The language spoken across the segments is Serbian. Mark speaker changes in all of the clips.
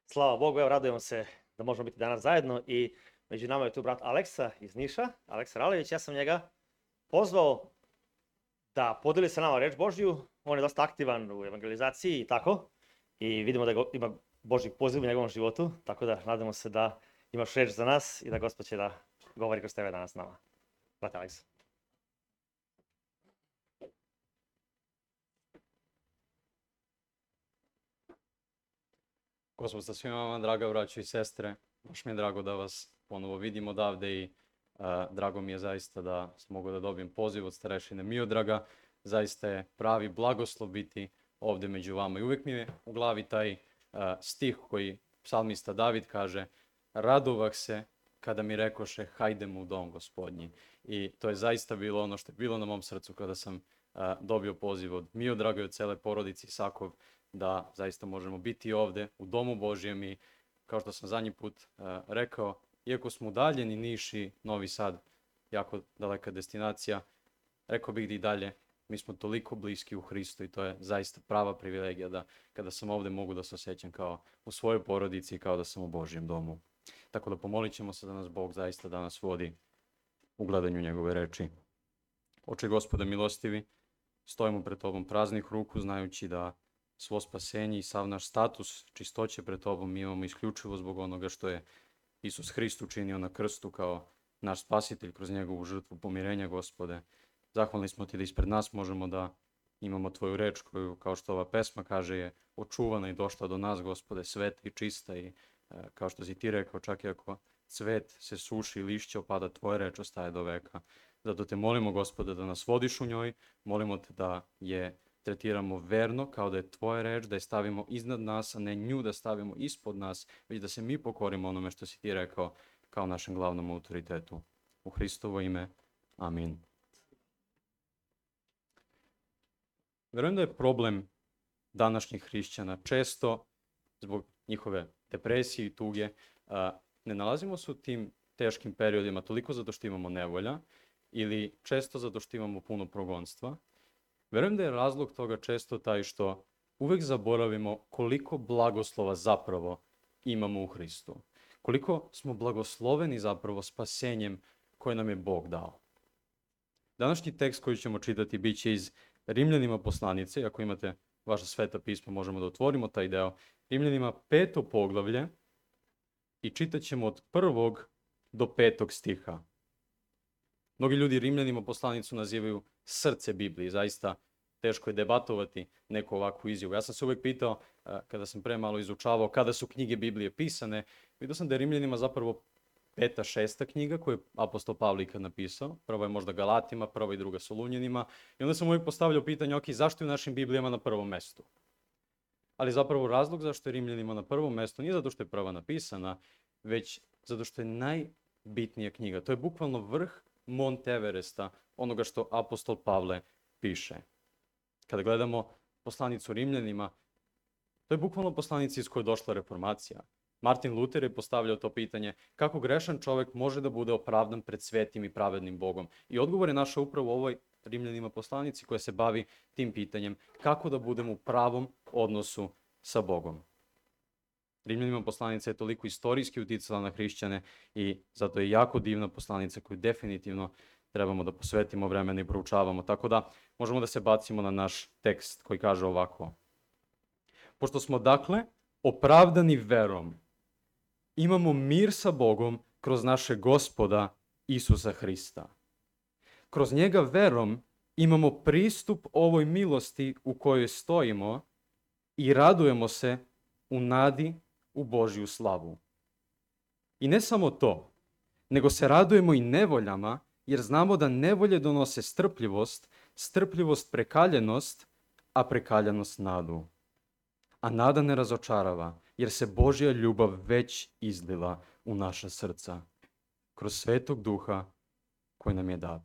Speaker 1: Slava Bogu, evo radujemo se da možemo biti danas zajedno i među nama je tu brat Aleksa iz Niša, Aleksa Ralević. Ja sam njega pozvao da podeli sa nama reč Božju. On je dosta aktivan u evangelizaciji i tako. I vidimo da ima Božjih poziva u njegovom životu, tako da nadamo se da imaš reč za nas i da Gospod će da govori kroz tebe danas s nama. Brate Aleksa.
Speaker 2: Gospod sa svima vama, draga braćo i sestre, baš mi je drago da vas ponovo vidim odavde i drago mi je zaista da mogu da dobijem poziv od starešine Miodraga. Zaista je pravi blagoslov biti ovde među vama. I uvek mi je u glavi taj stih koji psalmista David kaže: radovah se kada mi rekoše hajdemo u dom Gospodnji. I to je zaista bilo ono što je bilo na mom srcu kada sam dobio poziv od Miodraga i od cele porodice Isakov, da zaista možemo biti ovde u Domu Božjem. I kao što sam zadnji put rekao, iako smo udaljeni Niš i Novi Sad, jako daleka destinacija, rekao bih da i dalje mi smo toliko bliski u Hristu i to je zaista prava privilegija da kada sam ovde mogu da se osjećam kao u svojoj porodici i kao da sam u Božjem domu. Tako da pomolit ćemo se da nas Bog zaista danas vodi u gledanju njegove reči. Oče Gospoda milostivi, stojimo pred Tobom praznih ruku, znajući da svo spasenje i sav naš status čistoće pred Tobom mi imamo isključivo zbog onoga što je Isus Hrist učinio na krstu kao naš spasitelj kroz njegovu žrtvu pomirenja, Gospode. Zahvalni smo Ti da ispred nas možemo da imamo Tvoju reč koju, kao što ova pesma kaže, je očuvana i došla do nas, Gospode, sveta i čista i kao što si Ti rekao, čak i ako cvet se suši i lišće opada, Tvoja reč ostaje do veka. Zato Te molimo, Gospode, da nas vodiš u njoj, molimo Te da je tretiramo verno, kao da je Tvoja reč, da je stavimo iznad nas, a ne nju da stavimo ispod nas, već da se mi pokorimo onome što si Ti rekao kao našem glavnom autoritetu. U Hristovo ime, amin. Verujem da je problem današnjih hrišćana često, zbog njihove depresije i tuge, ne nalazimo se u tim teškim periodima toliko zato što imamo nevolja ili često zato što imamo puno progonstva. Verujem da je razlog toga često taj što uvek zaboravimo koliko blagoslova zapravo imamo u Hristu. Koliko smo blagosloveni zapravo spasenjem koje nam je Bog dao. Današnji tekst koji ćemo čitati bit će iz Rimljanima poslanice. Ako imate vaša sveta pisma, možemo da otvorimo taj deo. Rimljanima 5. poglavlje i čitat ćemo od 1. do 5. stiha. Mnogi ljudi Rimljanima poslanicu nazivaju srce Biblije. Zaista teško je debatovati neku ovakvu izjavu. Ja sam se uvek pitao, kada sam pre malo izučavao kada su knjige Biblije pisane, vidio sam da je Rimljanima zapravo 5., 6. knjiga koju je apostol Pavle ikad napisao. Prva je možda Galatima, prva i druga Solunjanima. I onda sam uvek postavljao pitanje, ok, zašto je u našim Biblijama na prvom mestu? Ali zapravo razlog zašto je Rimljanima na prvom mestu nije zato što je prva napisana, već zato što je najbitnija knjiga. To je bukvalno vrh Mont Everesta, onoga što apostol Pavle piše. Kada gledamo poslanicu Rimljanima, to je bukvalno poslanica iz koje je došla reformacija. Martin Luter je postavljao to pitanje kako grešan čovek može da bude opravdan pred svetim i pravednim Bogom. I odgovor je našao upravo u ovoj Rimljanima poslanici koja se bavi tim pitanjem kako da budemo u pravom odnosu sa Bogom. Rimljanima poslanica je toliko istorijski uticala na hrišćane i zato je jako divna poslanica koju definitivno trebamo da posvetimo vremena i proučavamo. Tako da možemo da se bacimo na naš tekst koji kaže ovako. Pošto smo dakle opravdani verom, imamo mir sa Bogom kroz našeg Gospoda Isusa Hrista. Kroz njega verom imamo pristup ovoj milosti u kojoj stojimo i radujemo se u nadi u Božju slavu. I ne samo to, nego se radujemo i nevoljama, jer znamo da nevolje donose strpljivost, strpljivost prekaljenost, a prekaljenost nadu. A nada ne razočarava, jer se Božja ljubav već izlila u naša srca, kroz Svetog Duha koji nam je dat.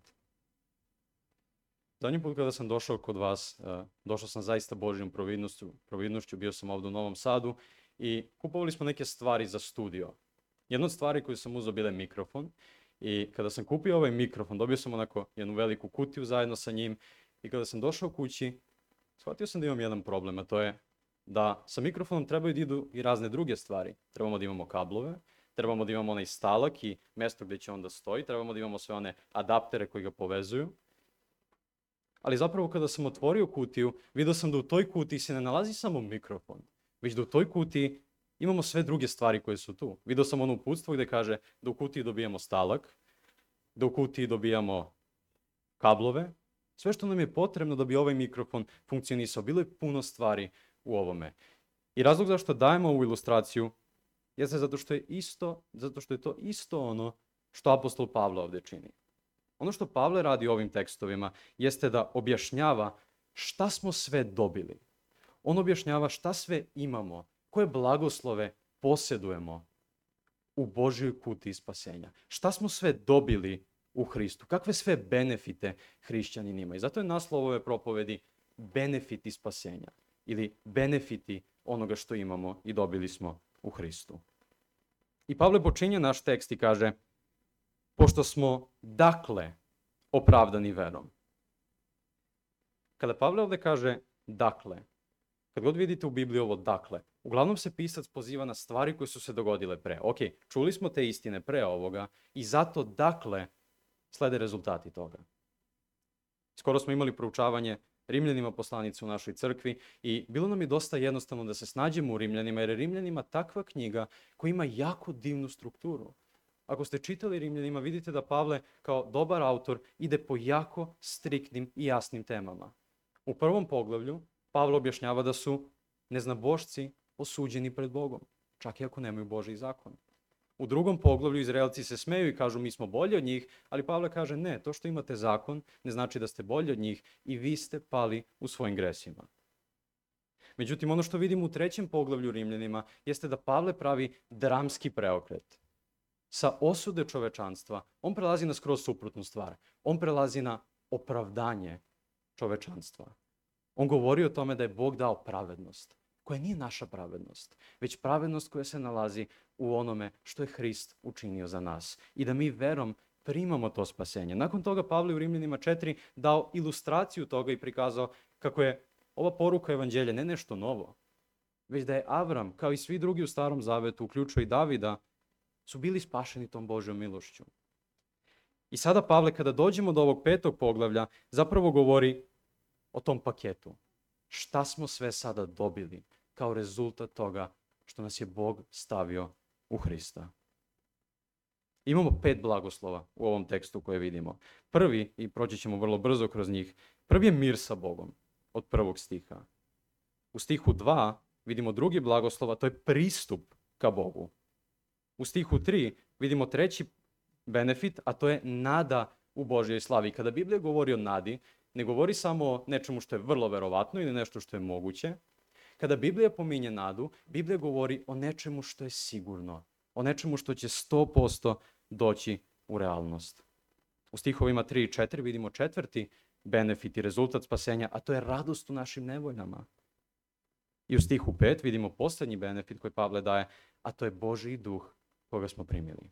Speaker 2: Zadnji put kada sam došao kod vas, došao sam zaista Božjom providnošću, bio sam ovdje u Novom Sadu i kupovali smo neke stvari za studio. Jedna od stvari koju sam uzeo bila je mikrofon i kada sam kupio ovaj mikrofon, dobio sam onako jednu veliku kutiju zajedno sa njim i kada sam došao kući, shvatio sam da imam jedan problem, a to je da sa mikrofonom trebaju da idu i razne druge stvari. Trebamo da imamo kablove, trebamo da imamo onaj stalak i mesto gde će on da stoji, trebamo da imamo sve one adaptere koji ga povezuju. Ali zapravo kada sam otvorio kutiju, vidio sam da u toj kutiji se ne nalazi samo mikrofon, već da u toj kutiji imamo sve druge stvari koje su tu. Vidio sam ono uputstvo gde kaže da u kutiji dobijamo stalak, da u kutiji dobijamo kablove, sve što nam je potrebno da bi ovaj mikrofon funkcionisao. Bilo je puno stvari u ovome. I razlog zašto dajemo ovu ilustraciju jeste zato što je to isto ono što apostol Pavle ovde čini. Ono što Pavle radi u ovim tekstovima jeste da objašnjava šta smo sve dobili. On objašnjava šta sve imamo, koje blagoslove posjedujemo u Božjoj kutiji spasenja. Šta smo sve dobili u Hristu, kakve sve benefite hrišćanin ima. I zato je naslov ove propovedi benefiti spasenja ili benefiti onoga što imamo i dobili smo u Hristu. I Pavle počinje naš tekst i kaže: pošto smo dakle opravdani verom. Kada Pavle ovde kaže dakle, kad god vidite u Bibliji ovo dakle, uglavnom se pisac poziva na stvari koje su se dogodile pre. Ok, čuli smo te istine pre ovoga i zato dakle slede rezultati toga. Skoro smo imali proučavanje Rimljanima poslanice u našoj crkvi i bilo nam je dosta jednostavno da se snađemo u Rimljanima, jer je Rimljanima takva knjiga koja ima jako divnu strukturu. Ako ste čitali Rimljanima, vidite da Pavle kao dobar autor ide po jako striktnim i jasnim temama. U prvom poglavlju Pavle objašnjava da su neznabošci osuđeni pred Bogom, čak i ako nemaju Božji zakon. U drugom poglavlju Izraelci se smeju i kažu mi smo bolji od njih, ali Pavle kaže ne, to što imate zakon ne znači da ste bolji od njih i vi ste pali u svojim gresima. Međutim, ono što vidimo u trećem poglavlju Rimljanima jeste da Pavle pravi dramski preokret. Sa osude čovečanstva on prelazi na skroz suprotnu stvar. On prelazi na opravdanje čovečanstva. On govori o tome da je Bog dao pravednost, koja nije naša pravednost, već pravednost koja se nalazi u onome što je Hrist učinio za nas i da mi verom primamo to spasenje. Nakon toga Pavle u Rimljanima 4 dao ilustraciju toga i prikazao kako je ova poruka evanđelja ne nešto novo, već da je Avram, kao i svi drugi u Starom Zavetu, uključujući i Davida, su bili spašeni tom Božjom milošću. I sada Pavle, kada dođemo do ovog 5. poglavlja, zapravo govori o tom paketu. Šta smo sve sada dobili kao rezultat toga što nas je Bog stavio u Hrista. Imamo 5 blagoslova u ovom tekstu koje vidimo. Prvi, i proći ćemo vrlo brzo kroz njih, prvi je mir sa Bogom od 1. stiha. U stihu 2 vidimo drugi blagoslov, a to je pristup ka Bogu. U stihu 3 vidimo treći benefit, a to je nada u Božjoj slavi. Kada Biblija govori o nadi, ne govori samo o nečemu što je vrlo verovatno ili nešto što je moguće. Kada Biblija pominje nadu, Biblija govori o nečemu što je sigurno, o nečemu što će 100% doći u realnost. U stihovima 3 i 4 vidimo četvrti benefit i rezultat spasenja, a to je radost u našim nevoljama. I u stihu 5 vidimo poslednji benefit koji Pavle daje, a to je Božji duh koga smo primili.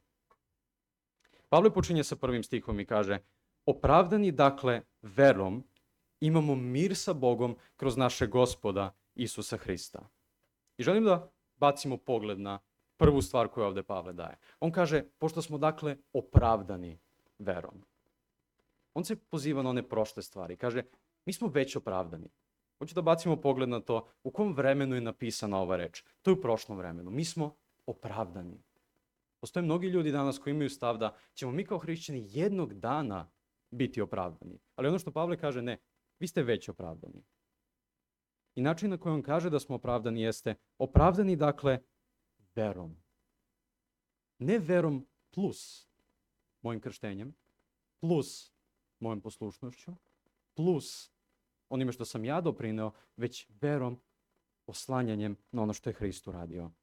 Speaker 2: Pavle počinje sa prvim stihom i kaže: opravdani dakle verom imamo mir sa Bogom kroz našeg Gospoda Isusa Hrista. I želim da bacimo pogled na prvu stvar koju ovde Pavle daje. On kaže, pošto smo dakle opravdani verom. On se poziva na one prošle stvari. Kaže, mi smo već opravdani. Hoću da bacimo pogled na to u kom vremenu je napisana ova reč. To je u prošlom vremenu. Mi smo opravdani. Postoje mnogi ljudi danas koji imaju stav da ćemo mi kao hrišćani jednog dana biti opravdani. Ali ono što Pavle kaže, ne, vi ste već opravdani. I način na koji on kaže da smo opravdani jeste opravdani dakle verom. Ne verom plus mojim krštenjem, plus mojom poslušnošću, plus onime što sam ja doprineo, već verom, oslanjanjem na ono što je Hrist uradio.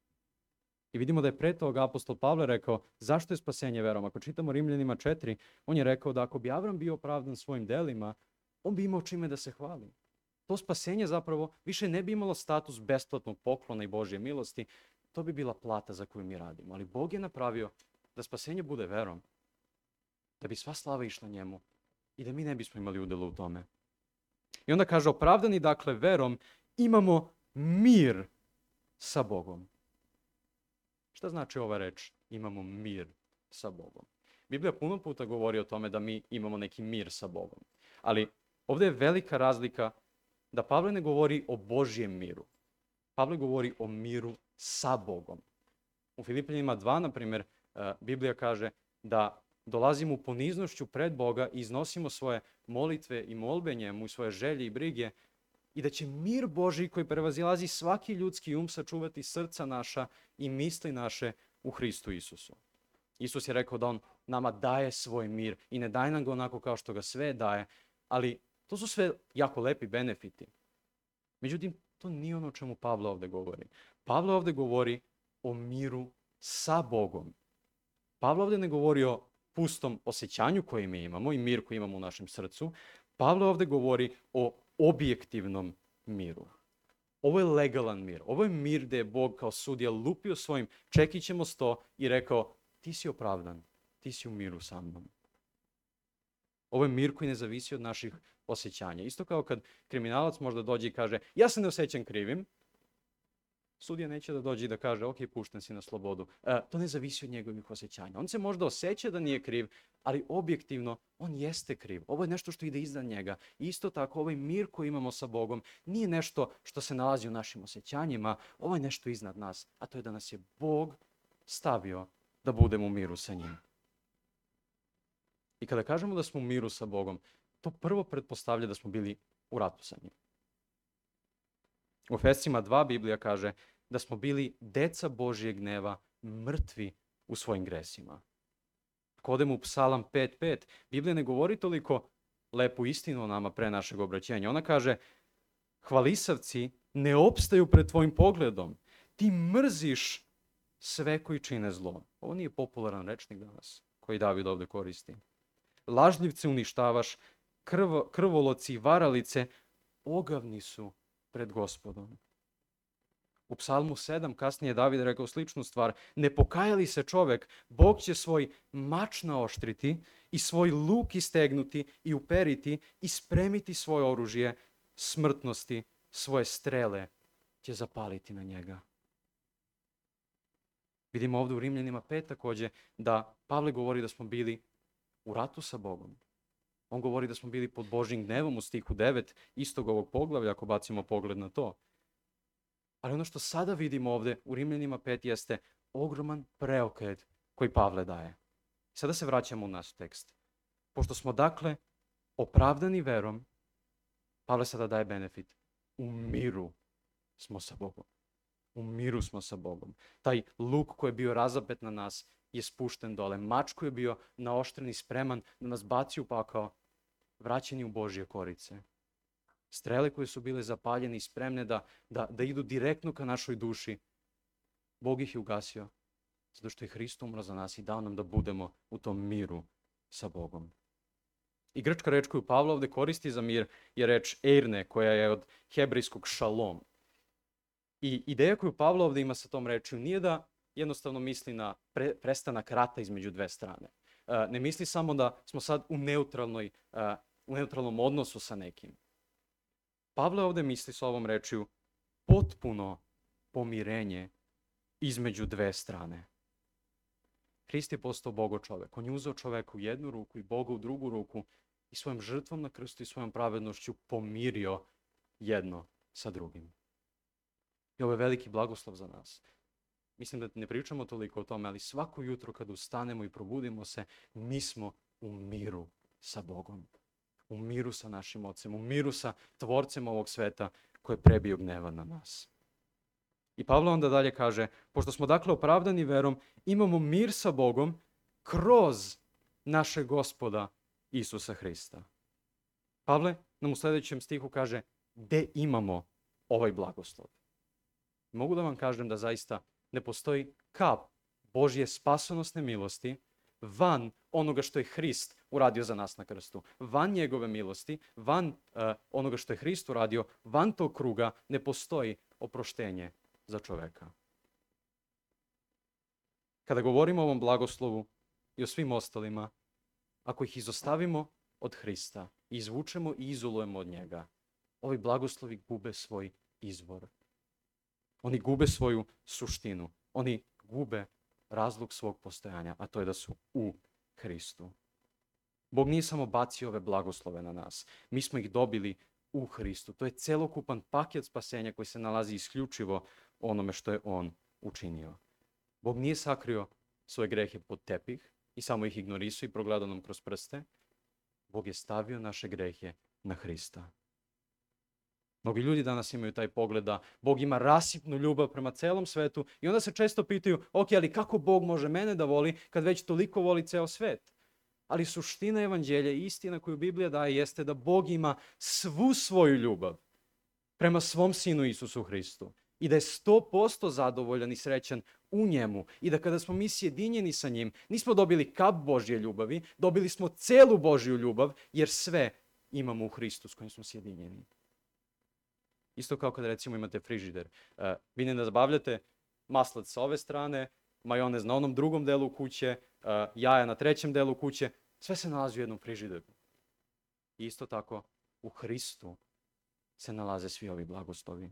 Speaker 2: I vidimo da je pre toga apostol Pavle rekao zašto je spasenje verom. Ako čitamo Rimljanima 4, on je rekao da ako bi Avram bio opravdan svojim delima, on bi imao čime da se hvali. To spasenje zapravo više ne bi imalo status besplatnog poklona i Božje milosti, to bi bila plata za koju mi radimo. Ali Bog je napravio da spasenje bude verom, da bi sva slava išla njemu i da mi ne bismo imali udjela u tome. I onda kaže, opravdani dakle verom imamo mir sa Bogom. Šta znači ova reč? Imamo mir sa Bogom. Biblija puno puta govori o tome da mi imamo neki mir sa Bogom. Ali ovdje je velika razlika da Pavle ne govori o Božjem miru. Pavle govori o miru sa Bogom. U Filipljanima 2, na primjer, Biblija kaže da dolazimo u poniznošću pred Boga i iznosimo svoje molitve i molbe njemu i svoje želje i brige i da će mir Božji koji prevazilazi svaki ljudski sačuvati srca naša i misli naše u Hristu Isusu. Isus je rekao da on nama daje svoj mir i ne daje nam ga onako kao što ga sve daje, ali to su sve jako lepi benefiti. Međutim, to nije ono o čemu Pavle ovdje govori. Pavle ovdje govori o miru sa Bogom. Pavle ovdje ne govori o pustom osjećanju koje mi imamo i mir koji imamo u našem srcu. Pavle ovdje govori o objektivnom miru. Ovo je legalan mir. Ovo je mir gdje je Bog kao sudija lupio svojim čekićem o sto i rekao ti si opravdan, ti si u miru sa mnom. Ovo je mir koji ne zavisi od naših osjećanja. Isto kao kad kriminalac možda dođe i kaže ja se ne osjećam krivim, sudija neće da dođe i da kaže ok, pušten si na slobodu. To ne zavisi od njegovih osjećanja. On se možda osjeća da nije kriv, ali objektivno on jeste kriv. Ovo je nešto što ide iznad njega. I isto tako ovaj mir koji imamo sa Bogom nije nešto što se nalazi u našim osjećanjima, ovo je nešto iznad nas, a to je da nas je Bog stavio da budemo u miru sa njim. I kada kažemo da smo u miru sa Bogom, to prvo pretpostavlja da smo bili u ratu sa njim. U Efescima 2 Biblija kaže da smo bili deca Božjeg gneva, mrtvi u svojim gresima. Ako odemo u Psalam 5.5, Biblija ne govori toliko lepu istinu o nama pre našeg obraćenja. Ona kaže, hvalisavci ne opstaju pred tvojim pogledom. Ti mrziš sve koji čine zlo. Ovo nije popularan rečnik danas, koji David ovdje koristi. Lažljivce uništavaš, krvoloci i varalice ogavni su pred Gospodom. U Psalmu 7 kasnije David rekao sličnu stvar. Ne pokajali se čovek, Bog će svoj mač naoštriti i svoj luk istegnuti i uperiti i spremiti svoje oružje smrtnosti, svoje strele će zapaliti na njega. Vidimo ovdje u Rimljanima 5 također da Pavle govori da smo bili u ratu sa Bogom. On govori da smo bili pod Božjim gnevom u stihu 9 istog ovog poglavlja ako bacimo pogled na to. Ali ono što sada vidimo ovdje u Rimljanima 5 jeste ogroman preokret koji Pavle daje. Sada se vraćamo u naš tekst. Pošto smo dakle opravdani verom, Pavle sada daje benefit. U miru smo sa Bogom. U miru smo sa Bogom. Taj luk koji je bio razapet na nas je spušten dole. Mač koji je bio naoštren i spreman da nas baci u pakao, vraćeni u Božje korice. Strele koje su bile zapaljene i spremne da idu direktno ka našoj duši, Bog ih je ugasio, zato što je Hrist umro za nas i dao nam da budemo u tom miru sa Bogom. I grčka reč koju Pavle ovdje koristi za mir je reč eirne, koja je od hebrejskog šalom. I ideja koju Pavle ovdje ima sa tom rečju nije da jednostavno misli na prestanak rata između dve strane. Ne misli samo da smo sad u neutralnom odnosu sa nekim. Pavle ovdje misli s ovom rečju potpuno pomirenje između dve strane. Hrist je postao Bogo čovjek. On je uzeo čovjeka u jednu ruku i Boga u drugu ruku i svojom žrtvom na krstu i svojom pravednošću pomirio jedno sa drugim. I ovo je veliki blagoslov za nas. Mislim da ne pričamo toliko o tome, ali svako jutro kad ustanemo i probudimo se, mi smo u miru sa Bogom. U miru sa našim Ocem, u miru sa Tvorcem ovog sveta koji je prebio gneva na nas. I Pavle onda dalje kaže, pošto smo dakle opravdani verom, imamo mir sa Bogom kroz našeg Gospoda Isusa Hrista. Pavle nam u sljedećem stihu kaže, gde imamo ovaj blagoslov? Mogu da vam kažem da zaista ne postoji kap Božje spasonosne milosti van onoga što je Hrist uradio za nas na krstu. Van njegove milosti, van onoga što je Hrist uradio, van tog kruga ne postoji oproštenje za čoveka. Kada govorimo o ovom blagoslovu i o svim ostalima, ako ih izostavimo od Hrista, izvučemo i izolujemo od njega, ovi blagoslovi gube svoj izvor. Oni gube svoju suštinu. Oni gube razlog svog postojanja, a to je da su u Hristu. Bog nije samo bacio ove blagoslove na nas. Mi smo ih dobili u Hristu. To je celokupan paket spasenja koji se nalazi isključivo u onome što je On učinio. Bog nije sakrio svoje grehe pod tepih i samo ih ignorisao i progledao nam kroz prste. Bog je stavio naše grehe na Hrista. Mnogi ljudi danas imaju taj pogled da Bog ima rasipnu ljubav prema celom svetu i onda se često pitaju, ok, ali kako Bog može mene da voli kad već toliko voli ceo svet? Ali suština evanđelja i istina koju Biblija daje jeste da Bog ima svu svoju ljubav prema svom Sinu Isusu Hristu i da je 100% zadovoljan i srećan u njemu i da kada smo mi sjedinjeni sa njim, nismo dobili kap Božje ljubavi, dobili smo celu Božju ljubav jer sve imamo u Hristu s kojim smo sjedinjeni. Isto kao kada recimo imate frižider. Vi ne zabavljate maslac sa ove strane, majonez na onom drugom delu kuće, jaja na trećem delu kuće, sve se nalazi u jednom frižideru. I isto tako u Hristu se nalaze svi ovi blagoslovi.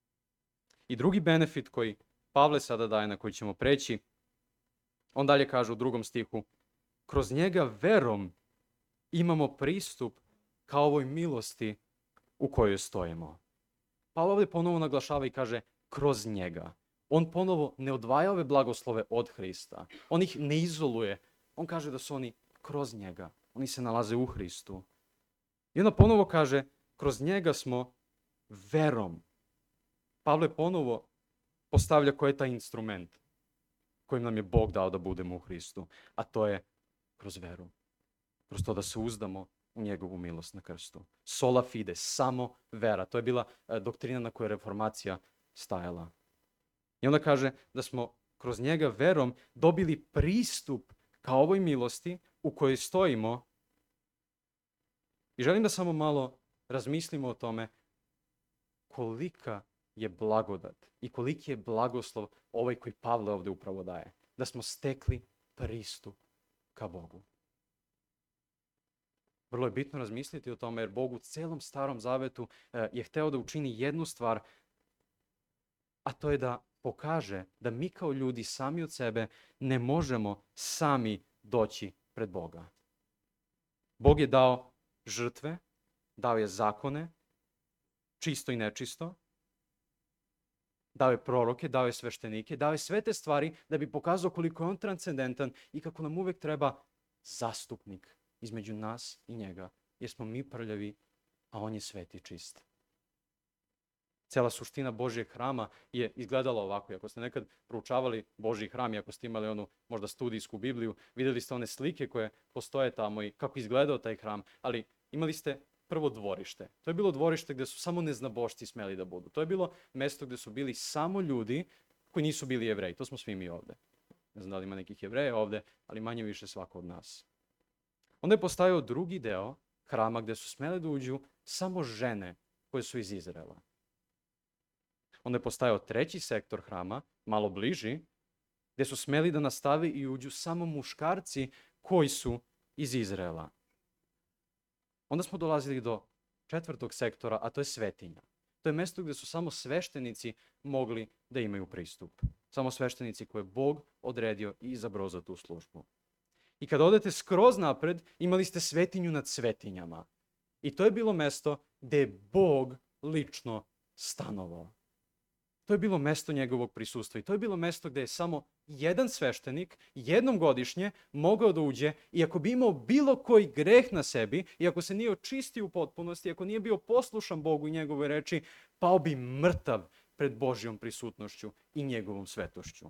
Speaker 2: I drugi benefit koji Pavle sada daje, na koji ćemo preći, on dalje kaže u 2. stihu, kroz njega verom imamo pristup ka ovoj milosti u kojoj stojimo. Pavle ovdje ponovo naglašava i kaže kroz njega. On ponovo ne odvaja ove blagoslove od Hrista. On ih ne izoluje. On kaže da su oni kroz njega. Oni se nalaze u Hristu. I onda ponovo kaže, kroz njega smo verom. Pavle ponovo postavlja koji je taj instrument kojim nam je Bog dao da budemo u Hristu. A to je kroz veru. Kroz to da se uzdamo u njegovu milost na krstu. Sola fide, samo vera. To je bila doktrina na kojoj je reformacija stajala. I onda kaže da smo kroz njega verom dobili pristup ka ovoj milosti u kojoj stojimo. I želim da samo malo razmislimo o tome kolika je blagodat i koliki je blagoslov ovaj koji Pavle ovdje upravo daje. Da smo stekli pristup ka Bogu. Vrlo je bitno razmisliti o tome jer Bog u celom Starom Zavetu je hteo da učini jednu stvar, a to je da pokaže da mi kao ljudi sami od sebe ne možemo sami doći pred Boga. Bog je dao žrtve, dao je zakone, čisto i nečisto, dao je proroke, dao je sveštenike, dao je sve te stvari da bi pokazao koliko je on transcendentan i kako nam uvek treba zastupnik između nas i njega, jer smo mi prljavi, a on je sveti čist. Cela suština Božjeg hrama je izgledala ovako. I ako ste nekad proučavali Božji hram i ako ste imali onu možda studijsku Bibliju, vidjeli ste one slike koje postoje tamo i kako izgledao taj hram, ali imali ste prvo dvorište. To je bilo dvorište gdje su samo neznabošci smeli da budu. To je bilo mesto gdje su bili samo ljudi koji nisu bili Jevreji. To smo svi mi ovdje. Ne znam da li ima nekih Jevreja ovdje, ali manje više svako od nas. Onda je postojao drugi deo hrama gdje su smele da uđu samo žene koje su iz Izraela. Onda je postojao treći sektor hrama, malo bliži, gdje su smeli da nastave i uđu samo muškarci koji su iz Izraela. Onda smo dolazili do četvrtog sektora, a to je svetinja. To je mjesto gdje su samo sveštenici mogli da imaju pristup. Samo sveštenici koje je Bog odredio i izabrao za tu službu. I kada odete skroz napred, imali ste svetinju nad svetinjama. I to je bilo mjesto gdje je Bog lično stanovao. To je bilo mjesto njegovog prisustva i to je bilo mjesto gdje je samo jedan sveštenik jednom godišnje mogao da uđe i ako bi imao bilo koji greh na sebi i ako se nije očistio u potpunosti, ako nije bio poslušan Bogu i njegove reči, pao bi mrtav pred Božjom prisutnošću i njegovom svetošću.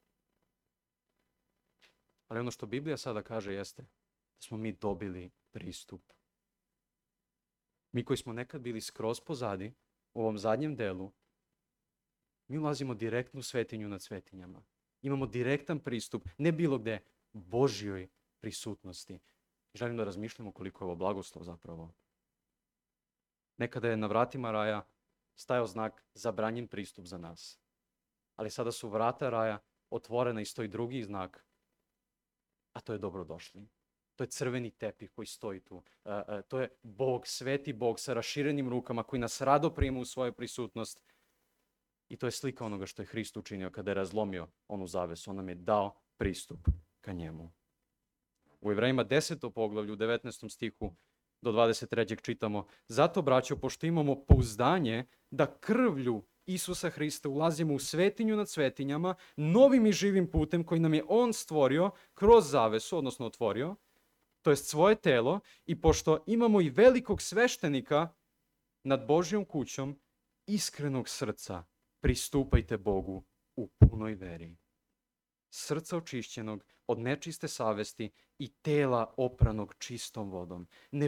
Speaker 2: Ali ono što Biblija sada kaže jeste da smo mi dobili pristup. Mi koji smo nekad bili skroz pozadi u ovom zadnjem delu, mi ulazimo direktno u svetinju nad svetinjama. Imamo direktan pristup, ne bilo gde, Božjoj prisutnosti. Želim da razmišljamo koliko je ovo blagoslov zapravo. Nekada je na vratima raja stajao znak zabranjen pristup za nas. Ali sada su vrata raja otvorena i stoji drugi znak, a to je dobrodošli. To je crveni tepih koji stoji tu. To je Bog, sveti Bog sa raširenim rukama koji nas rado prima u svoju prisutnost. I to je slika onoga što je Hrist učinio kada je razlomio onu zavesu. On nam je dao pristup ka njemu. U Jevrejima 10. poglavlju, 19. stihu do 23. čitamo: Zato, braćo, pošto imamo pouzdanje da krvlju Isusa Hrista ulazimo u svetinju nad svetinjama, novim i živim putem koji nam je On stvorio kroz zavesu, odnosno otvorio, to jest svoje telo, i pošto imamo i velikog sveštenika nad Božjom kućom, iskrenog srca pristupajte Bogu u punoj veri. Srca očišćenog od nečiste savesti i tela opranog čistom vodom.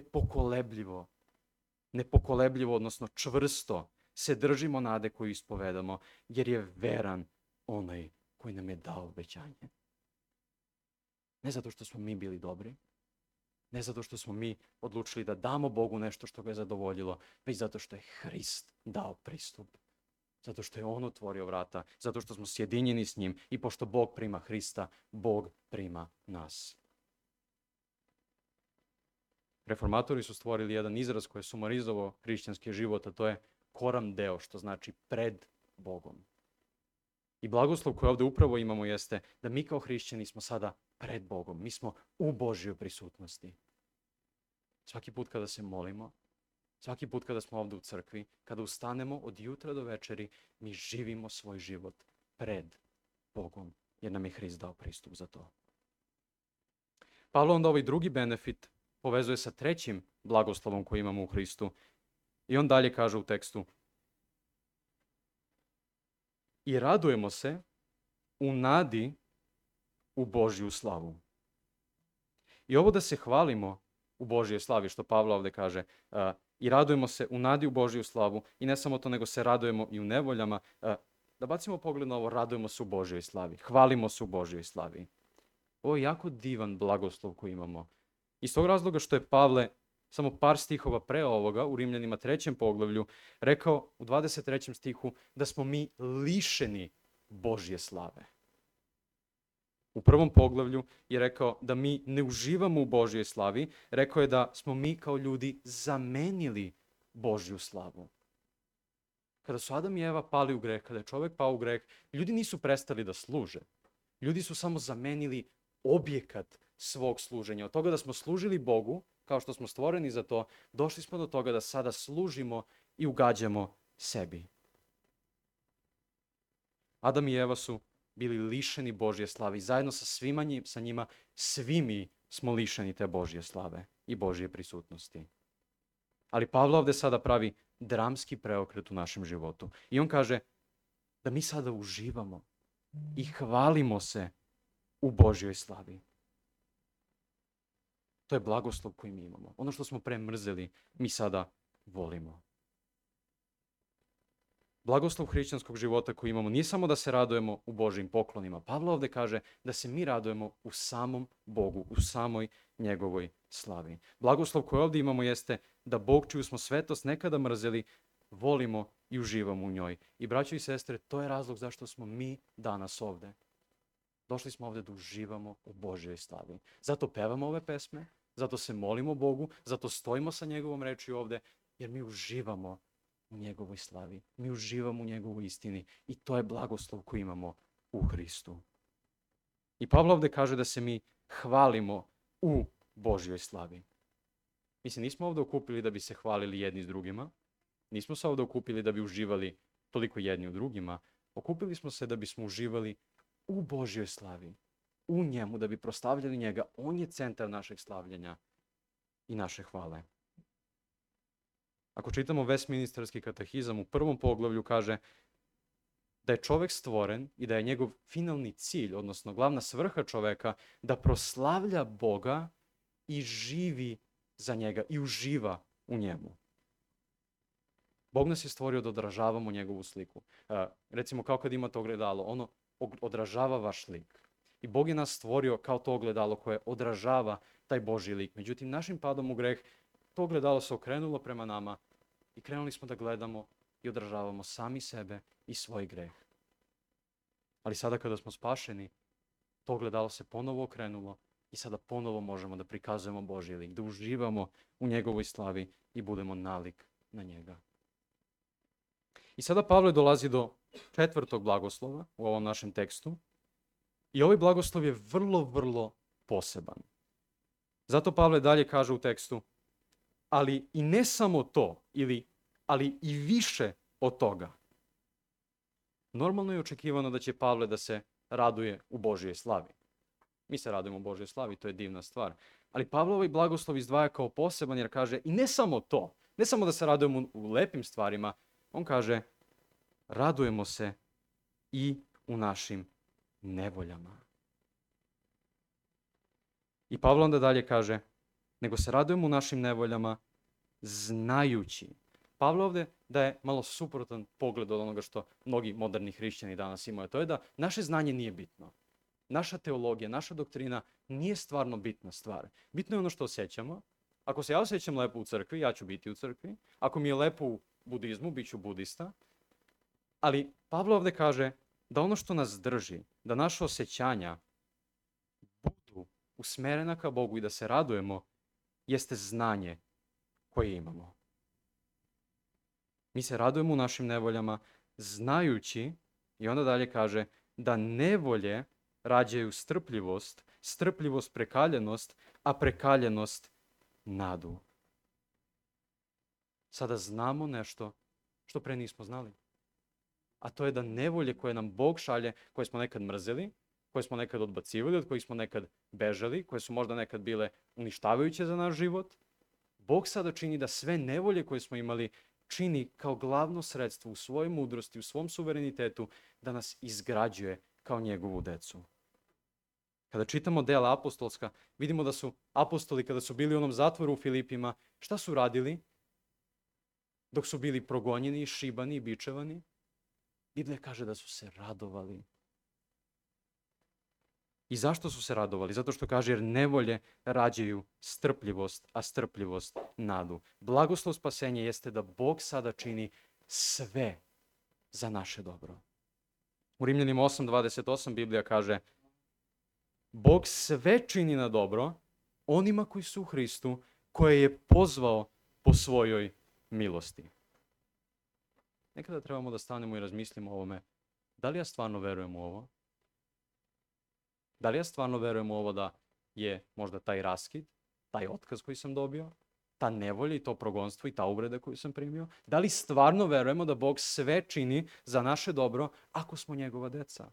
Speaker 2: Nepokolebljivo, odnosno čvrsto, se držimo nade koju ispovedamo, jer je veran onaj koji nam je dao obećanje. Ne zato što smo mi bili dobri, ne zato što smo mi odlučili da damo Bogu nešto što ga je zadovoljilo, već zato što je Hrist dao pristup. Zato što je On otvorio vrata, zato što smo sjedinjeni s njim i pošto Bog prima Hrista, Bog prima nas. Reformatori su stvorili jedan izraz koji je sumarizovao hrišćanski život, a to je coram Deo, što znači pred Bogom. I blagoslov koji ovdje upravo imamo jeste da mi kao hrišćani smo sada pred Bogom. Mi smo u Božjoj prisutnosti. Svaki put kada se molimo, svaki put kada smo ovdje u crkvi, kada ustanemo od jutra do večeri, mi živimo svoj život pred Bogom, jer nam je Hrist dao pristup za to. Pavlo onda ovaj drugi benefit povezuje sa trećim blagoslovom koji imamo u Hristu. I on dalje kaže u tekstu: I radujemo se u nadi u Božju slavu. I ovo da se hvalimo u Božjoj slavi, što Pavlo ovdje kaže, i radujemo se u nadi u Božju slavu, i ne samo to, nego se radujemo i u nevoljama. Da bacimo pogled na ovo, radujemo se u Božjoj slavi, hvalimo se u Božjoj slavi. Ovo je jako divan blagoslov koji imamo. Iz tog razloga što je Pavle samo par stihova pre ovoga, u Rimljanima 3. poglavlju, rekao u 23. stihu da smo mi lišeni Božje slave. U 1. poglavlju je rekao da mi ne uživamo u Božjoj slavi, rekao je da smo mi kao ljudi zamenili Božju slavu. Kada su Adam i Eva pali u greh, kada je čovjek pao u greh, ljudi nisu prestali da služe. Ljudi su samo zamenili objekat svog služenja. Od toga da smo služili Bogu, kao što smo stvoreni za to, došli smo do toga da sada služimo i ugađamo sebi. Adam i Eva su bili lišeni Božje slave i zajedno sa njima svi mi smo lišeni te Božje slave i Božje prisutnosti. Ali Pavlo ovdje sada pravi dramski preokret u našem životu. I on kaže da mi sada uživamo i hvalimo se u Božjoj slavi. To je blagoslov koji mi imamo. Ono što smo premrzeli, mi sada volimo. Blagoslov hrišćanskog života koji imamo nije samo da se radujemo u Božjim poklonima. Pavlo ovdje kaže da se mi radujemo u samom Bogu, u samoj njegovoj slavi. Blagoslov koji ovdje imamo jeste da Bog, čiju smo svetost nekada mrzeli, volimo i uživamo u njoj. I braćo i sestre, to je razlog zašto smo mi danas ovdje. Došli smo ovdje da uživamo u Božjoj slavi. Zato pevamo ove pesme, zato se molimo Bogu, zato stojimo sa njegovom reči ovdje, jer mi uživamo u njegovoj slavi. Mi uživamo u njegovoj istini i to je blagoslov koji imamo u Hristu. I Pavlo ovdje kaže da se mi hvalimo u Božjoj slavi. Mi se nismo ovdje okupili da bi se hvalili jedni s drugima, nismo se ovdje okupili da bi uživali toliko jedni u drugima, okupili smo se da bismo uživali u Božjoj slavi, u njemu, da bi proslavljali njega. On je centar našeg slavljenja i naše hvale. Ako čitamo Westminsterski katehizam, u 1. poglavlju kaže da je čovjek stvoren i da je njegov finalni cilj, odnosno glavna svrha čovjeka, da proslavlja Boga i živi za njega i uživa u njemu. Bog nas je stvorio da odražavamo njegovu sliku. Recimo kao kad imate ogledalo, ono odražava vaš lik. I Bog je nas stvorio kao to ogledalo koje odražava taj Božji lik. Međutim, našim padom u greh, to ogledalo se okrenulo prema nama i krenuli smo da gledamo i odražavamo sami sebe i svoj greh. Ali sada kada smo spašeni, to ogledalo se ponovo okrenulo i sada ponovo možemo da prikazujemo Božji lik, da uživamo u njegovoj slavi i budemo nalik na njega. I sada Pavle dolazi do 4. blagoslova u ovom našem tekstu. I ovaj blagoslov je vrlo, vrlo poseban. Zato Pavle dalje kaže u tekstu, ali i ne samo to, ali i više od toga. Normalno je očekivano da će Pavle da se raduje u Božjoj slavi. Mi se radujemo u Božjoj slavi, to je divna stvar. Ali Pavle ovaj blagoslov izdvaja kao poseban jer kaže i ne samo to, ne samo da se radujemo u lepim stvarima, on kaže radujemo se i u našim nevoljama. I Pavle onda dalje kaže, nego se radujemo u našim nevoljama znajući. Pavle ovdje daje malo suprotan pogled od onoga što mnogi moderni hrišćani danas imaju. To je da naše znanje nije bitno. Naša teologija, naša doktrina nije stvarno bitna stvar. Bitno je ono što osjećamo. Ako se ja osjećam lepo u crkvi, ja ću biti u crkvi. Ako mi je lepo u budizmu, bit ću budista. Ali Pavle ovdje kaže da ono što nas drži, da naše osjećanja budu usmerena ka Bogu i da se radujemo, jeste znanje koje imamo. Mi se radujemo u našim nevoljama znajući, i onda dalje kaže, da nevolje rađaju strpljivost, strpljivost prekaljenost, a prekaljenost nadu. Sada znamo nešto što pre nismo znali. A to je da nevolje koje nam Bog šalje, koje smo nekad mrzeli, koje smo nekad odbacivali, od kojih smo nekad bežali, koje su možda nekad bile uništavajuće za naš život, Bog sada čini da sve nevolje koje smo imali čini kao glavno sredstvo u svojoj mudrosti, u svom suverenitetu, da nas izgrađuje kao njegovu decu. Kada čitamo dela apostolska, vidimo da su apostoli, kada su bili u onom zatvoru u Filipima, šta su radili? Dok su bili progonjeni, šibani i bičevani, Biblija kaže da su se radovali. I zašto su se radovali? Zato što kaže jer nevolje rađaju strpljivost, a strpljivost nadu. Blagoslov spasenja jeste da Bog sada čini sve za naše dobro. U Rimljanima 8:28 Biblija kaže Bog sve čini na dobro onima koji su u Hristu, koje je pozvao po svojoj milosti. Nekada trebamo da stanemo i razmislimo o ovome. Da li ja stvarno verujem u ovo? Da li ja stvarno verujem u ovo da je možda taj raskid, taj otkaz koji sam dobio, ta nevolja i to progonstvo i ta uvreda koju sam primio? Da li stvarno verujemo da Bog sve čini za naše dobro ako smo njegova deca?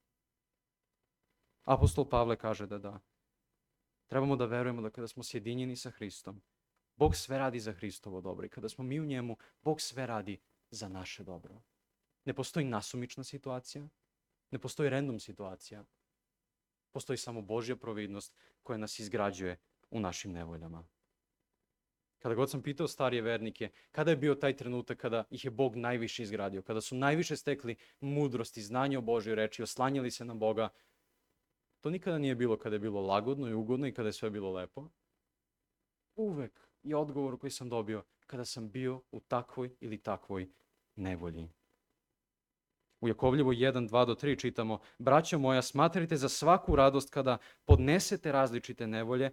Speaker 2: Apostol Pavle kaže da da. Trebamo da verujemo da kada smo sjedinjeni sa Hristom, Bog sve radi za Hristovo dobro i kada smo mi u njemu, Bog sve radi za naše dobro. Ne postoji nasumična situacija, ne postoji random situacija. Postoji samo Božja providnost koja nas izgrađuje u našim nevoljama. Kada god sam pitao starije vernike, kada je bio taj trenutak kada ih je Bog najviše izgradio, kada su najviše stekli mudrost i znanje o Božjoj reči, oslanjali se na Boga, to nikada nije bilo kada je bilo lagodno i ugodno i kada je sve bilo lepo. Uvek je odgovor koji sam dobio kada sam bio u takvoj ili takvoj nevolji. U Jakovljevu 1:2-3 čitamo: Braćo moja, smatrajte za svaku radost kada podnesete različite nevolje,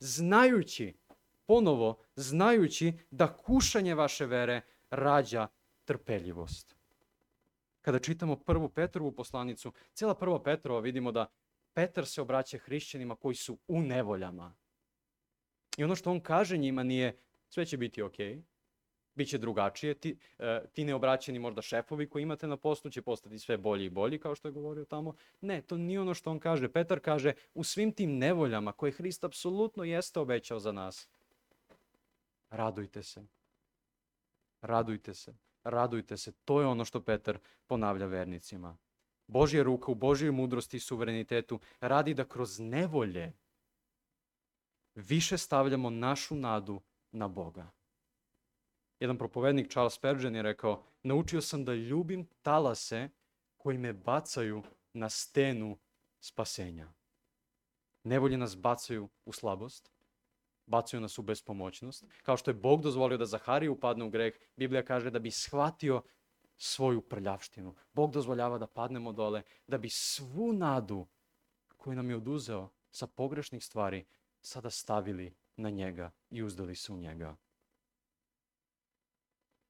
Speaker 2: znajući da kušanje vaše vere rađa trpeljivost. Kada čitamo 1. Petrovu poslanicu, cijela 1. Petrova vidimo da Petar se obraća hrišćanima koji su u nevoljama. I ono što on kaže njima nije sve će biti okej. Biće drugačije, ti neobraćeni možda šefovi koji imate na poslu će postati sve bolji i bolji, kao što je govorio tamo. Ne, to nije ono što on kaže. Petar kaže, u svim tim nevoljama koje Hrist apsolutno jeste obećao za nas, radujte se. Radujte se. Radujte se. To je ono što Petar ponavlja vernicima. Božja ruka u Božjoj mudrosti i suverenitetu radi da kroz nevolje više stavljamo našu nadu na Boga. Jedan propovednik, Charles Spurgeon, je rekao: naučio sam da ljubim talase koji me bacaju na stenu spasenja. Nevolje nas bacaju u slabost, bacaju nas u bespomoćnost. Kao što je Bog dozvolio da Zahariju upadne u greh, Biblija kaže da bi shvatio svoju prljavštinu. Bog dozvoljava da padnemo dole, da bi svu nadu koju nam je oduzeo sa pogrešnih stvari sada stavili na njega i uzdali se u njega.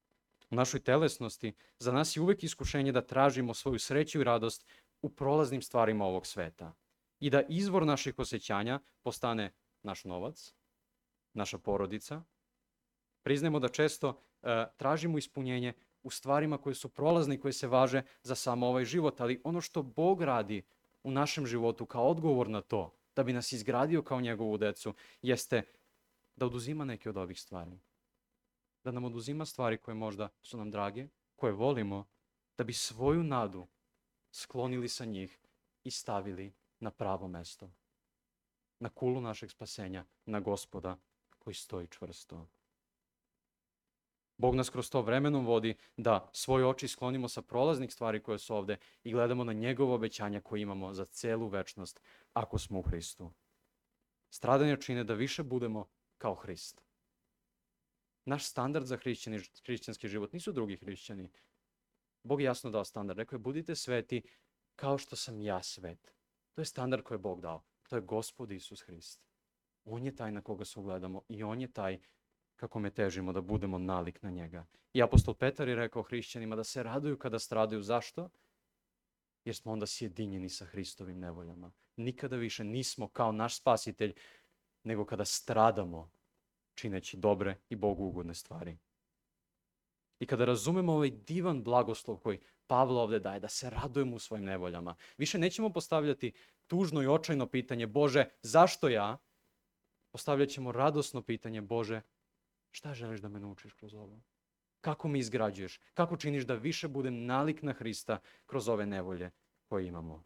Speaker 2: u našoj telesnosti, za nas je uvek iskušenje da tražimo svoju sreću i radost u prolaznim stvarima ovog sveta. I da izvor naših osjećanja postane naš novac, naša porodica. Priznajemo da često tražimo ispunjenje u stvarima koje su prolazne i koje se važe za samo ovaj život, ali ono što Bog radi u našem životu kao odgovor na to, da bi nas izgradio kao njegovu decu, jeste da oduzima neke od ovih stvari. Da nam oduzima stvari koje možda su nam drage, koje volimo, da bi svoju nadu sklonili sa njih i stavili na pravo mesto. Na kulu našeg spasenja, na Gospoda koji stoji čvrsto. Bog nas kroz to vremenom vodi da svoje oči sklonimo sa prolaznih stvari koje su ovde i gledamo na njegovo obećanja koje imamo za celu večnost ako smo u Hristu. Stradanja čine da više budemo kao Hrist. Naš standard za hrišćanski život nisu drugi hrišćani. Bog je jasno dao standard. Rekao je, budite sveti kao što sam ja svet. To je standard koji je Bog dao. To je Gospod Isus Hrist. On je taj na koga se ugledamo i on je taj kako me težimo da budemo nalik na njega. I apostol Petar je rekao hrišćanima da se raduju kada stradaju. Zašto? Jer smo onda sjedinjeni sa Hristovim nevoljama. Nikada više nismo kao naš spasitelj, nego kada stradamo čineći dobre i Bogu ugodne stvari. I kada razumemo ovaj divan blagoslov koji Pavle ovde daje, da se radujemo u svojim nevoljama, više nećemo postavljati tužno i očajno pitanje, Bože, zašto ja? Postavljat ćemo radosno pitanje, Bože, šta želiš da me naučiš kroz ovo? Kako me izgrađuješ? Kako činiš da više budem nalik na Hrista kroz ove nevolje koje imamo?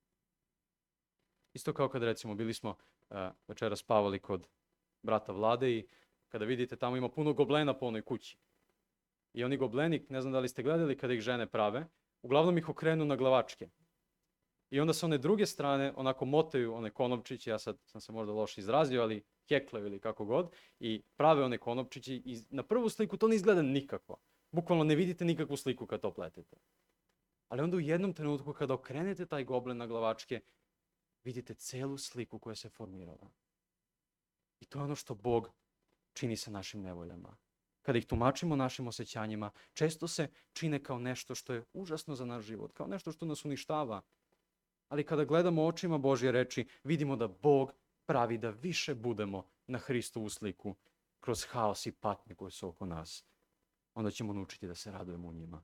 Speaker 2: Isto kao kada recimo bili smo večeras spavali kod brata Vlade i kada vidite tamo ima puno goblena po onoj kući. I oni gobleni, ne znam da li ste gledali kada ih žene prave, uglavnom ih okrenu na glavačke. I onda sa one druge strane onako motaju one konopčiće, ja sad sam se možda loše izrazio, ali hekleju ili kako god, i prave one konopčići i na prvu sliku to ne izgleda nikako. Bukvalno ne vidite nikakvu sliku kad to pletete. Ali onda u jednom trenutku kada okrenete taj goblen na glavačke, vidite celu sliku koja se formirala. I to je ono što Bog čini sa našim nevoljama. Kada ih tumačimo našim osjećanjima, često se čine kao nešto što je užasno za naš život, kao nešto što nas uništava. Ali kada gledamo očima Božje reči, vidimo da Bog pravi da više budemo na Hristovu sliku kroz haos i patnje koje su oko nas. Onda ćemo naučiti da se radujemo u njima.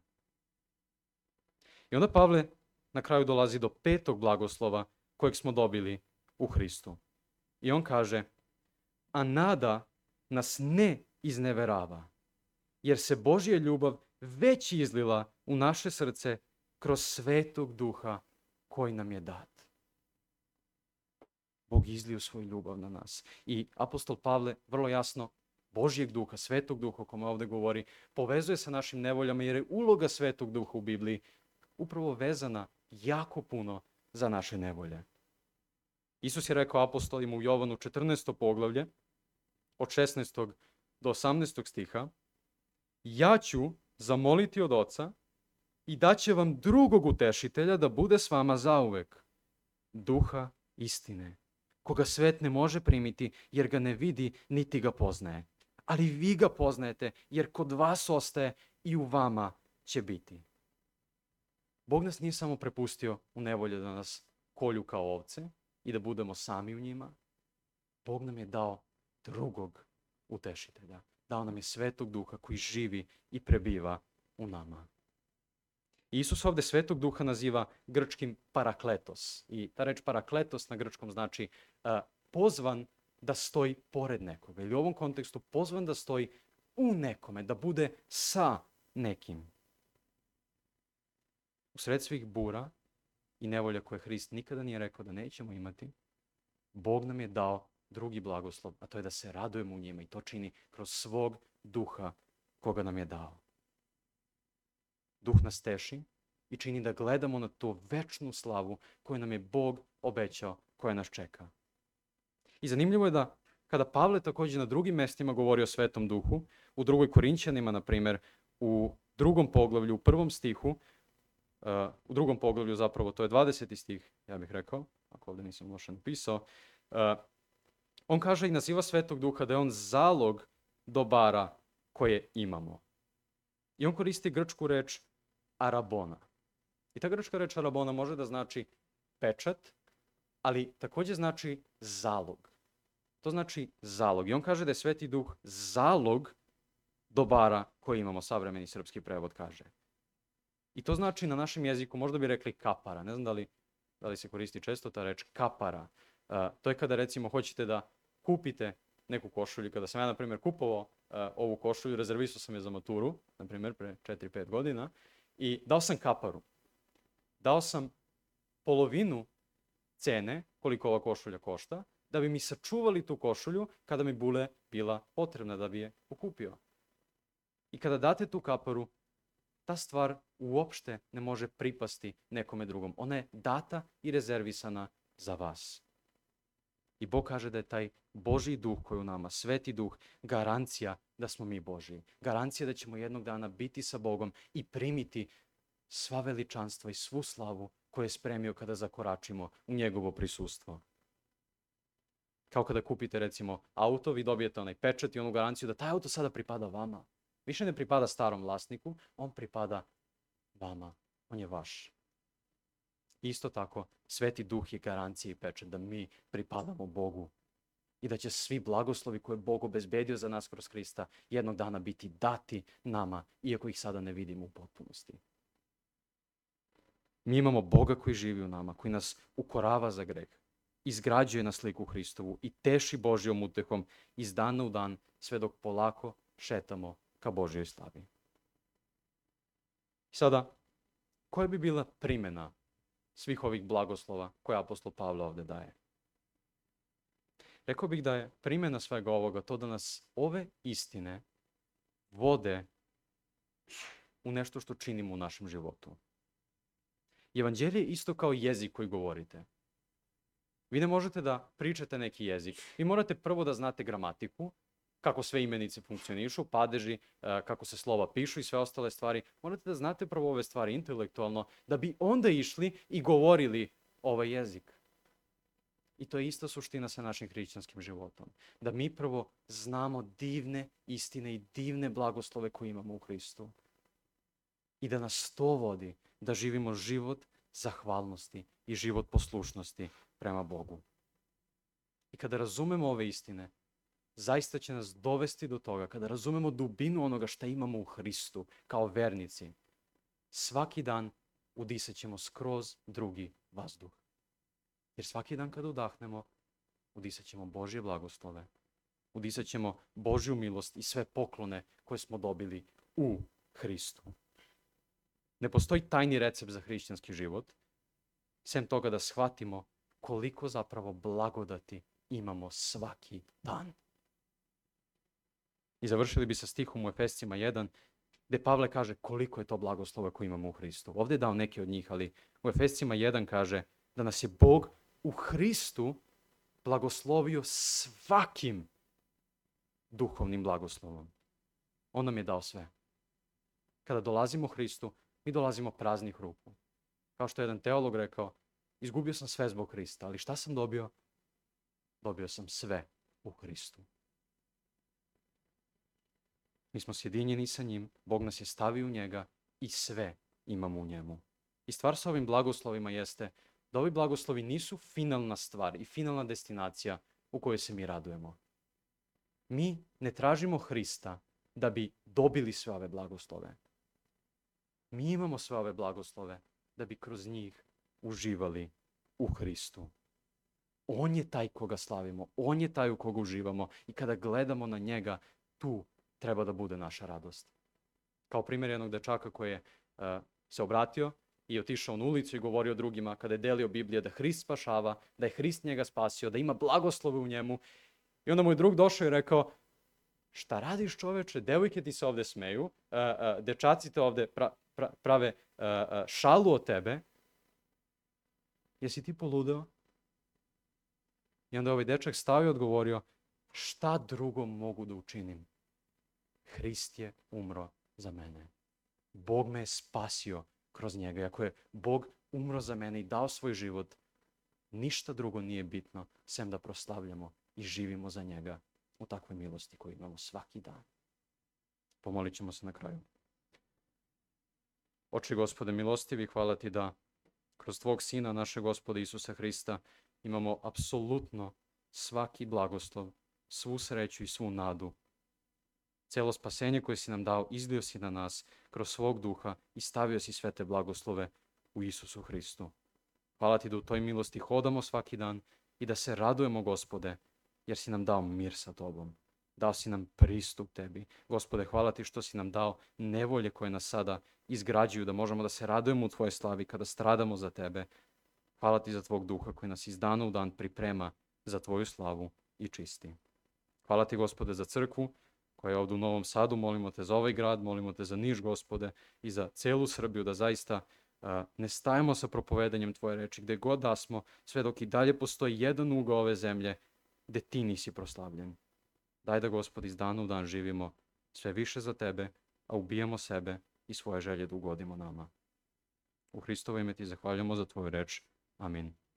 Speaker 2: I onda Pavle na kraju dolazi do 5. blagoslova kojeg smo dobili u Hristu. I on kaže, a nada nas ne izneverava, jer se Božja ljubav već izlila u naše srce kroz Svetog Duha koji nam je dat. Bog izlio svoju ljubav na nas. I apostol Pavle vrlo jasno Božjeg Duha, Svetog Duha o kome ovdje govori, povezuje sa našim nevoljama jer je uloga Svetog Duha u Bibliji upravo vezana jako puno za naše nevolje. Isus je rekao apostolima u Jovanu 14. poglavlje, od 16. do 18. stiha, ja ću zamoliti od Oca i daće vam drugog utešitelja da bude s vama zauvek, Duha istine, koga svet ne može primiti jer ga ne vidi niti ga poznaje. Ali vi ga poznajete jer kod vas ostaje i u vama će biti. Bog nas nije samo prepustio u nevolje da nas kolju kao ovce i da budemo sami u njima. Bog nam je dao drugog utešitelja. Dao nam je Svetog Duha koji živi i prebiva u nama. Isus ovdje Svetog Duha naziva grčkim parakletos. I ta reč parakletos na grčkom znači pozvan da stoji pored nekoga. Ili u ovom kontekstu pozvan da stoji u nekome, da bude sa nekim. U sred svih bura i nevolja koje Hrist nikada nije rekao da nećemo imati, Bog nam je dao drugi blagoslov, a to je da se radujemo u njima i to čini kroz svog Duha koga nam je dao. Duh nas teši i čini da gledamo na tu večnu slavu koju nam je Bog obećao, koja nas čeka. I zanimljivo je da kada Pavle također na drugim mestima govori o Svetom Duhu, u 2. Korinćanima, na primjer, u 2. poglavlju, u 1. stihu, u 2. poglavlju zapravo, to je 20. stih, ja bih rekao, ako ovdje nisam loše napisao, on kaže i naziva Svetog Duha da je on zalog dobara koje imamo. I on koristi grčku reč arabona. I ta grčka reč arabona može da znači pečat, ali takođe znači zalog. To znači zalog. I on kaže da je Sveti Duh zalog dobara koje imamo, savremeni srpski prevod kaže. I to znači na našem jeziku, možda bi rekli kapara. Ne znam da li se koristi često ta reč kapara. To je kada recimo hoćete da kupite neku košulju. Kada sam ja, na primjer, kupovao ovu košulju, rezervisao sam je za maturu, na primjer, pre 4-5 godina, i dao sam kaparu. Dao sam polovinu cene koliko ova košulja košta, da bi mi sačuvali tu košulju kada mi bude bila potrebna da bi je pokupio. I kada date tu kaparu, ta stvar uopšte ne može pripasti nekome drugom. Ona je data i rezervisana za vas. I Bog kaže da je taj Božji duh koji je u nama, Sveti duh, garancija da smo mi Božji. Garancija da ćemo jednog dana biti sa Bogom i primiti sva veličanstva i svu slavu koju je spremio kada zakoračimo u njegovo prisustvo. Kao kada kupite recimo auto, vi dobijete onaj pečat i onu garanciju da taj auto sada pripada vama. Više ne pripada starom vlasniku, on pripada vama. On je vaš. Isto tako, Sveti Duh je garancija i pečat da mi pripadamo Bogu i da će svi blagoslovi koje je Bog obezbedio za nas kroz Hrista jednog dana biti dati nama, iako ih sada ne vidimo u potpunosti. Mi imamo Boga koji živi u nama, koji nas ukorava za greh, izgrađuje na sliku Hristovu i teši Božjom utehom iz dana u dan, sve dok polako šetamo ka Božjoj slavi. Sada, koja bi bila primjena svih ovih blagoslova koje apostol Pavle ovde daje? Rekao bih da je primjena svega ovoga to da nas ove istine vode u nešto što činimo u našem životu. Evanđelje je isto kao jezik koji govorite. Vi ne možete da pričate neki jezik. Vi morate prvo da znate gramatiku, kako sve imenice funkcionišu, padeži, kako se slova pišu i sve ostale stvari. Morate da znate prvo ove stvari intelektualno, da bi onda išli i govorili ovaj jezik. I to je ista suština sa našim hrišćanskim životom. Da mi prvo znamo divne istine i divne blagoslove koje imamo u Hristu. I da nas to vodi da živimo život zahvalnosti i život poslušnosti prema Bogu. I kada razumemo ove istine, zaista će nas dovesti do toga, kada razumemo dubinu onoga šta imamo u Hristu kao vernici, svaki dan udisat ćemo skroz drugi vazduh. Jer svaki dan kada udahnemo, udisat ćemo Božje blagoslove, udisat ćemo Božju milost i sve poklone koje smo dobili u Hristu. Ne postoji tajni recept za hrišćanski život, sem toga da shvatimo koliko zapravo blagodati imamo svaki dan. I završili bi sa stihom u Efescima 1, gde Pavle kaže koliko je to blagoslova koje imamo u Hristu. Ovdje je dao neke od njih, ali u Efescima 1 kaže da nas je Bog u Hristu blagoslovio svakim duhovnim blagoslovom. On nam je dao sve. Kada dolazimo u Hristu, mi dolazimo praznih ruku. Kao što je jedan teolog rekao, izgubio sam sve zbog Hrista, ali šta sam dobio? Dobio sam sve u Hristu. Mi smo sjedinjeni sa njim, Bog nas je stavio u njega i sve imamo u njemu. I stvar sa ovim blagoslovima jeste da ovi blagoslovi nisu finalna stvar i finalna destinacija u kojoj se mi radujemo. Mi ne tražimo Hrista da bi dobili sve ove blagoslove. Mi imamo sve ove blagoslove da bi kroz njih uživali u Hristu. On je taj koga slavimo, on je taj u koga uživamo i kada gledamo na njega, tu treba da bude naša radost. Kao primjer jednog dečaka koji je se obratio i otišao na ulicu i govorio drugima kada je delio Bibliju da Hrist spašava, da je Hrist njega spasio, da ima blagoslove u njemu. I onda mu je drug došao i rekao, šta radiš čoveče, devojke ti se ovde smeju, dečaci te ovde prave šalu od tebe, jesi ti poludeo? I onda ovaj dečak stao i odgovorio, šta drugo mogu da učinim? Hrist je umro za mene. Bog me je spasio kroz njega. Ako je Bog umro za mene i dao svoj život, ništa drugo nije bitno, sem da proslavljamo i živimo za njega u takvoj milosti koju imamo svaki dan. Pomolit ćemo se na kraju. Oče Gospode milostivi, hvala ti da kroz tvog Sina, našeg Gospoda Isusa Hrista, imamo apsolutno svaki blagoslov, svu sreću i svu nadu. Celo spasenje koje si nam dao, izlio si na nas kroz svog duha i stavio si sve te blagoslove u Isusu Hristu. Hvala ti da u toj milosti hodamo svaki dan i da se radujemo, Gospode, jer si nam dao mir sa tobom. Dao si nam pristup tebi. Gospode, hvala ti što si nam dao nevolje koje nas sada izgrađuju, da možemo da se radujemo u tvojoj slavi kada stradamo za tebe. Hvala ti za tvog duha koji nas iz dana u dan priprema za tvoju slavu i čisti. Hvala ti, Gospode, za crkvu koja je ovdje u Novom Sadu. Molimo te za ovaj grad, molimo te za Niš, Gospode, i za celu Srbiju, da zaista ne stajemo sa propovedanjem tvoje reči, gde god da smo, sve dok i dalje postoji jedan ugao ove zemlje gde ti nisi proslavljen. Daj da, Gospod, iz dana u dan živimo sve više za tebe, a ubijamo sebe i svoje želje da ugodimo nama. U Hristovo ime ti zahvaljujemo za tvoju reč. Amin.